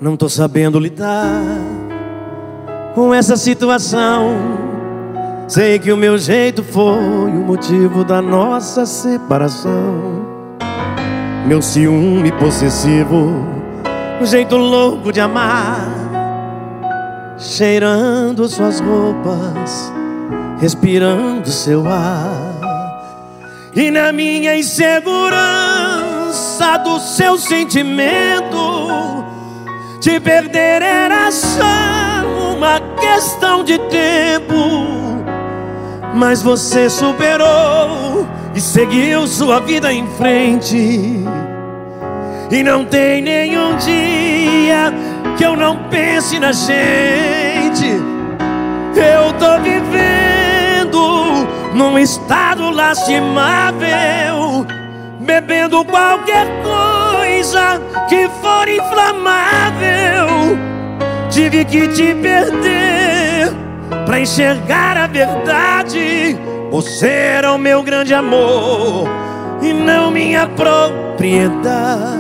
Não tô sabendo lidar com essa situação. Sei que o meu jeito foi o motivo da nossa separação. Meu ciúme possessivo, um jeito louco de amar, cheirando suas roupas, respirando seu ar. E na minha insegurança do seu sentimento, te perder era só uma questão de tempo. Mas você superou e seguiu sua vida em frente. E não tem nenhum dia que eu não pense na gente. Eu tô vivendo num estado lastimável, bebendo qualquer coisa que for inflamável. Tive que te perder pra enxergar a verdade. Você era o meu grande amor e não minha propriedade.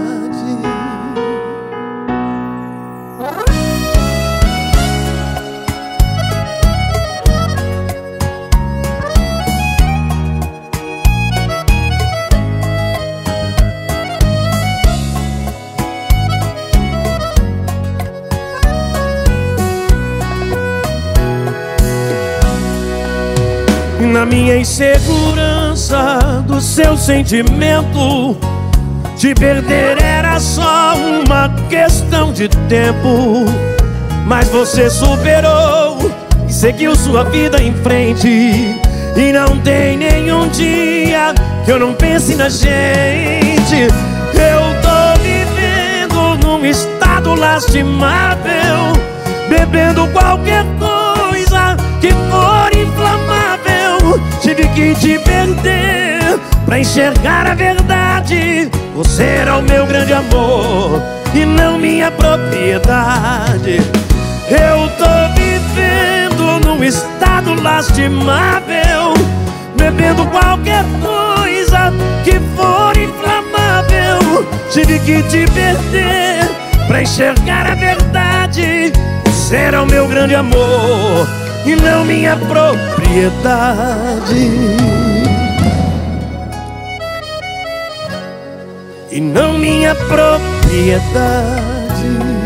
Na minha insegurança do seu sentimento, te perder era só uma questão de tempo. Mas você superou e seguiu sua vida em frente. E não tem nenhum dia que eu não pense na gente. Eu tô vivendo num estado lastimável, bebendo qualquer coisa que for inflamável. Tive que te perder pra enxergar a verdade. Você era o meu grande amor e não minha propriedade. Eu tô vivendo num estado lastimável, bebendo qualquer coisa que for inflamável. Tive que te perder pra enxergar a verdade. Você era o meu grande amor e não minha propriedade. E não minha propriedade.